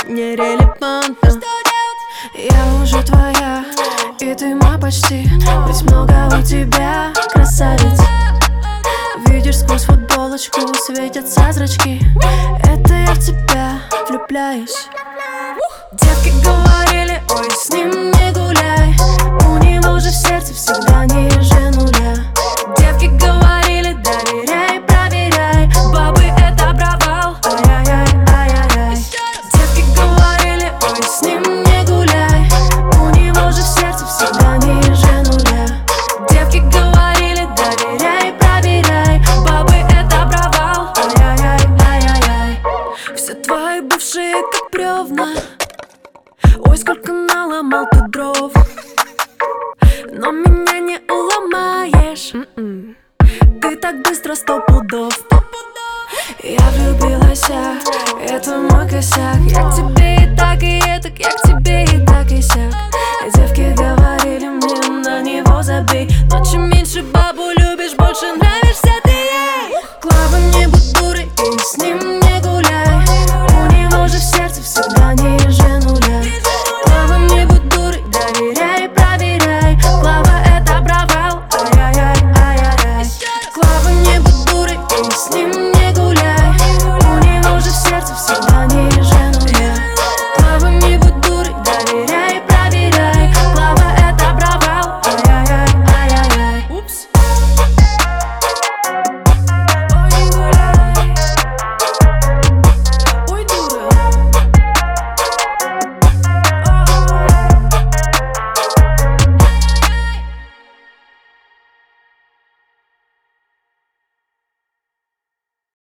нерелевантно. Я уже твоя, и ты мой почти. Ведь много у тебя, красавиц. Видишь, сквозь футболочку светятся зрачки. Это я в тебя влюбляюсь. Девки говорили, ой, с ним не гуляй. У него же в сердце всегда ниже нуля. Девки говорили, доверяй, проверяй. Бабы это провал, ай-яй-яй, ай-яй-яй. Девки говорили, ой, с ним не гуляй. У него же в сердце всегда ниже нуля. Девки говорили, доверяй, проверяй. Бабы это провал, ай-яй-яй, ай-яй-яй. Все твои бывшие как бревна. Ой, сколько наломал ты дров, но меня не уломаешь. Ты так быстро 100 пудов. Я влюбилась, это мой косяк. Я к тебе и так, и этак, я к тебе и так, и сяк. Девки говорили мне, на него забей. Но чем меньше бабу любишь, больше нравишься ты ей. Клава, не будь дурой и с ним не гуляй. У него же в сердце всегда ниже нуля. Клава, не будь дурой, доверяй, проверяй. Клава это провал, ай-яй-яй, ай-яй-яй. Клава, не будь дурой и с ним